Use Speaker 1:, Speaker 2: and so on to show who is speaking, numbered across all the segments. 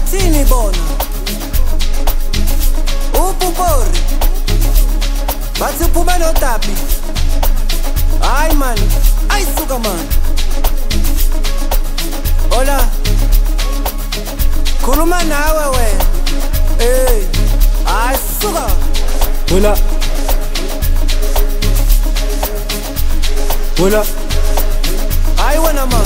Speaker 1: Bathini bona upupori bathi uphuma noTapi. Hayi man, ayisuka man. Hola, khuluma nawe wena. Ayisuka.
Speaker 2: Hola. Hola.
Speaker 1: Hayi wena man.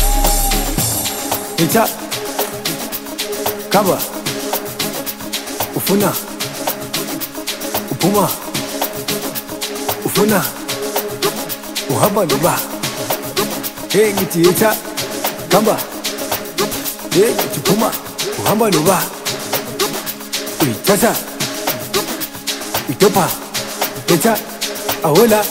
Speaker 2: Echa. Kaba. Ufuna. Uphuma. Ufuna. Uhamba noba. Hey ngithi echa. Kaba. Hey ngithi phuma. Uhamba noba. Uyithatha. Uyitopa. Echa. Ahola.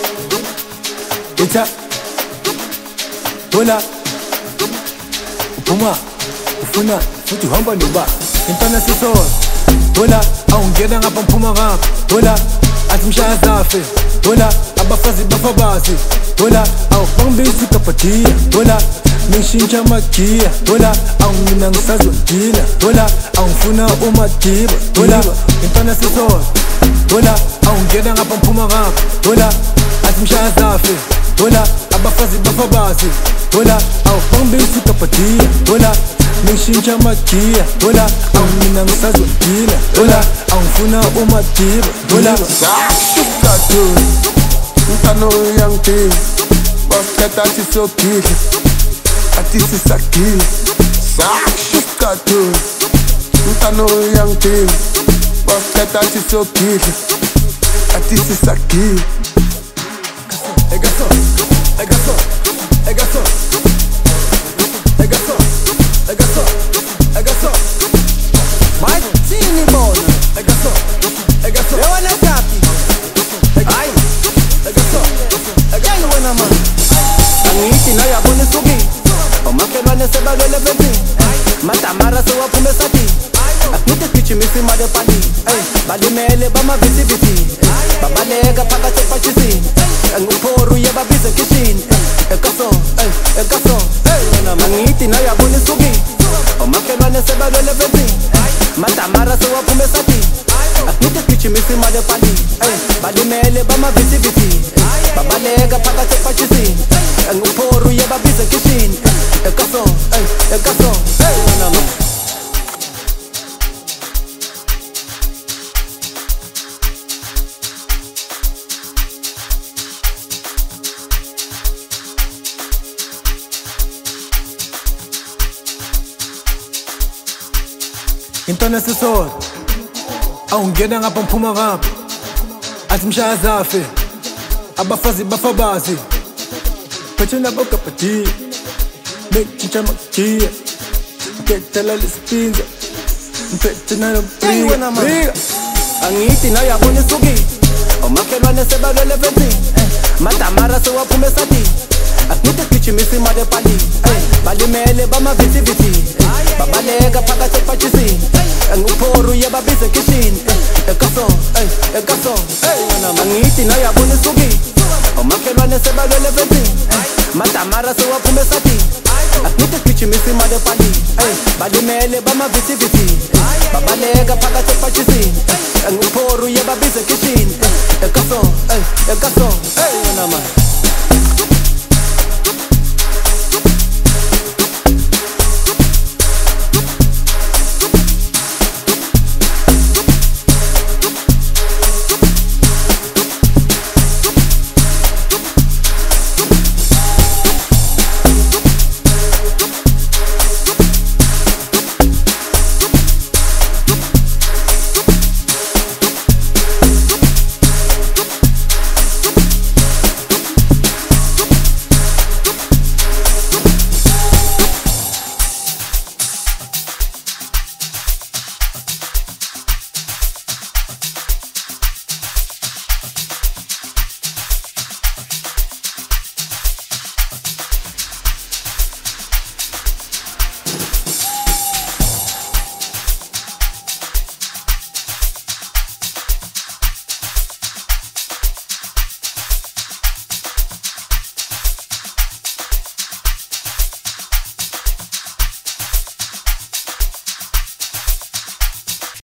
Speaker 2: Echa. Hola. Uphuma. Ufuna futhi uhamba noba. Intwana sisona. Hola, awungena ngapha mphuma ngapha. Hola, athi mshaya zafe. Hola, abafazi bafabazi. Hola, awubangibisi kapatiya. Hola, ngishintsha magiya. Hola, awungina ngisazodila. Hola, awungifuna umadiba. Hola, intwana sisona. Hola, awungena ngapha mphuma ngapha. Hola, athi mshaya zafe. Hola, abafazi bafabazi. Hola, awubangibisi kapatiya. Hola, ngishintsha magiya. Hola, awungina ngisazodila. Hola, awungifuna umadiba. Hola,
Speaker 3: shukatu mtano yangi bakhetha tisokile atisisakile shukatu mtano yangi bakhetha tisokile atisisakile
Speaker 2: egaso egaso egaso egaso egaso egaso
Speaker 1: Bathini bona
Speaker 2: egaso egaso
Speaker 1: yona Tapi. Hayi
Speaker 2: egaso
Speaker 1: yena wena man. Angithi nayo yabona isuki. Omakhelwane sebalwele benzini. Madamara sewaphume sathi. Akuthi gijimisa imali epali. Balimele bamavisivithi. Babaleka phakathi epachisini. Nguphoru yebabize kitchen. Ekaso, ekaso. Wena man ngithi nayo yabona isuki. Omakhelwane sebalwele benzini. Madamara sewaphume sathi. Akuthi gijimisa imali epali. Balimele bamavisivithi. Babaleka phakathi epachisini. Nguphoru yebabize kitchen. Ekaso, ekaso. Wena man.
Speaker 2: intwana sisona. Awungena ngapha mphuma ngapha. Athi mshaya zafe. Abafazi bafabazi. Phethena bokapatiya. Ngishintsha magiya. Ngethela lesipinza. Mphethena
Speaker 1: Hey wena man.
Speaker 2: nombriga.
Speaker 1: Angithi nayo yabona isuki. Omakhelwane sebalwele benzini. Madamara sewaphume sathi. Akuthi gijimisa imali epali. Balimele bamavisivithi. Babaleka phakathi epachisini. Nguphoru yebabize kitchen. Ekaso, ekaso. Wena man ngithi nayo yabona isuki. Omakhelwane sebalwele benzini. Madamara sewaphume sathi. Akuthi gijimisa imali epali. Balimele bamavisivithi. Babaleka phakathi epachisini. Nguphoru yebabize kitchen. Ekaso, ekaso. Wena man.